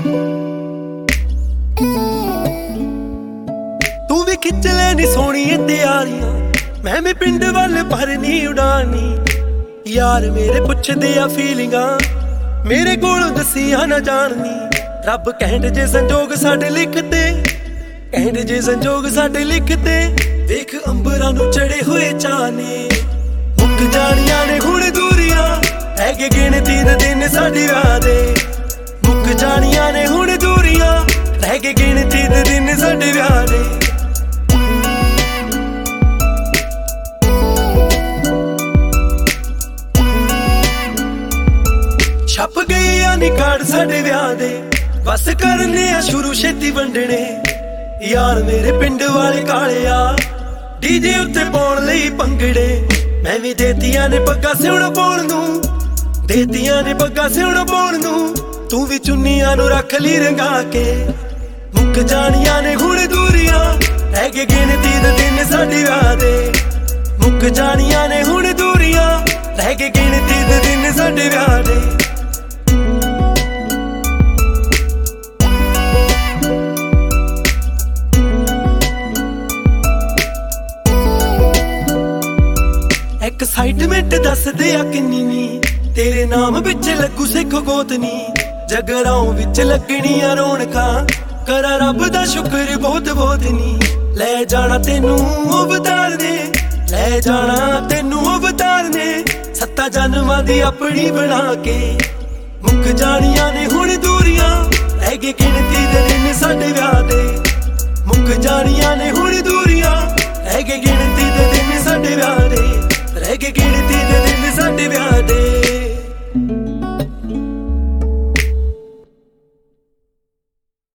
तू भी खिच लेनी सोहणियां तैयारियां, मैं भी पिंड वाल भरनी उड़ानी। यार मेरे पुछदे आ फीलिंगां, मेरे कोल दसिया ना जाननी। रब कहंट जे संजोग साडे लिखते, कहंट जे संजोग साडे लिखते। देख अंबरां नूं चढ़े होए चाने, मुक जाणियां ने हुण दूरियां, हैगे गिणती दे दिन साडे विआह दे। मुक जाणियां ने हुण दूरियां, हैगे गिणती दे दिन साडे विआह दे। छप गए आ नी कार्ड साडे विआह दे, बस करने आ शुरू छेती वंडने। यार मेरे पिंड वाले काले आ, डीजे उत्ते पाउण लई भंगड़े। मैं भी देतियां ने पग्गा सिउण पाउण नूं, देतियां ने पग्गा सिउण पाउण नूं। तू भी चुन्नियां नूं रख ली रंगा के। मुक जाणियां ने हुण दूरियां, हैगे गिणती दे दिन साडे विआह दे। मुक जाणियां ने हुण दूरियां, हैगे गिणती दे दिन साडे विआह दे। एक्साइटमेंट दस दे आ किन्नी नी, तेरे नाम विच लगू सिख गोतनी। जगराओं विच लगनी आ रौनकां, करा रब दा शुक्र बहुत बहुत नी। ले जाना तेनू अवतार ने, ले जाना तेनू अवतार ने। 7 जन्मां दी अपनी बना के। मुक जाणियां ने हुण दूरियां, हैगे गिणती दे दिन साडे विआह दे। मुक जाणियां ने हुण